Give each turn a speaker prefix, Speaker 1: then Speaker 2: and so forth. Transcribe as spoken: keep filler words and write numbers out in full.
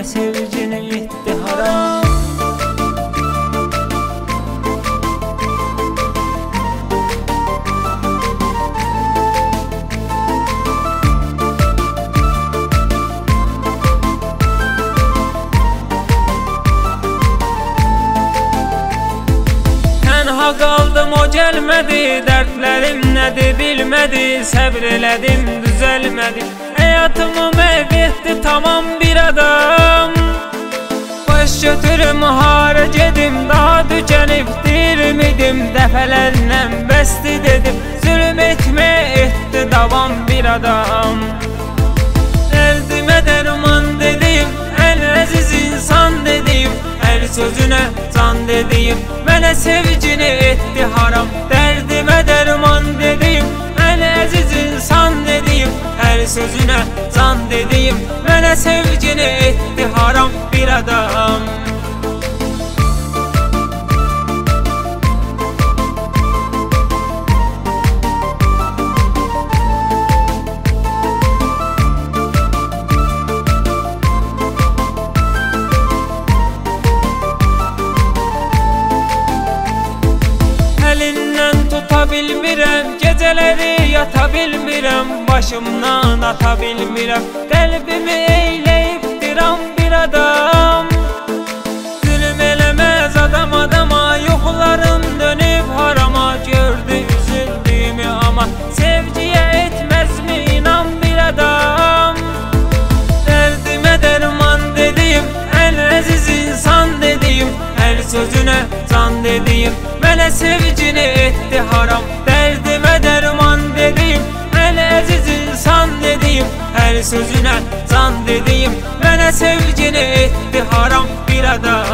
Speaker 1: sevgini etdi haram. Tenha kaldım o gelmedi, dertlerim nedir bilmedi, sabrededim düzelmedi. Hayatımı mahvetti tamam bir adam. Baş götürüm harcadım, daha tükenip dirmidim, defelerle besti dedim, zulüm etme etti davam bir adam. Derdime derman dedim, en aziz insan dedim, her sözüne can dedim, bana sevgini etti haram. Derdime derman dedim, en aziz insan dedim, her sözüne can dedim, bana sevgini etti haram bir adam. Elinden tutabilmirəm, geceleri yatabilmirəm, başımdan atabilmirəm, kalbimi eyleyip diram bir adam. Zulüm elemez adam adama, yoxlarım dönüp harama, gördü üzüldüğümü ama sevgiye etmez mi inan bir adam. Derdime derman dedim, en aziz insan dedim, her sözüne can dedim, bana sevgini etti haram. Derdime derman dedim, en aziz insan dedim, her sözüne can dedim, bana sevgini etti haram bir adam.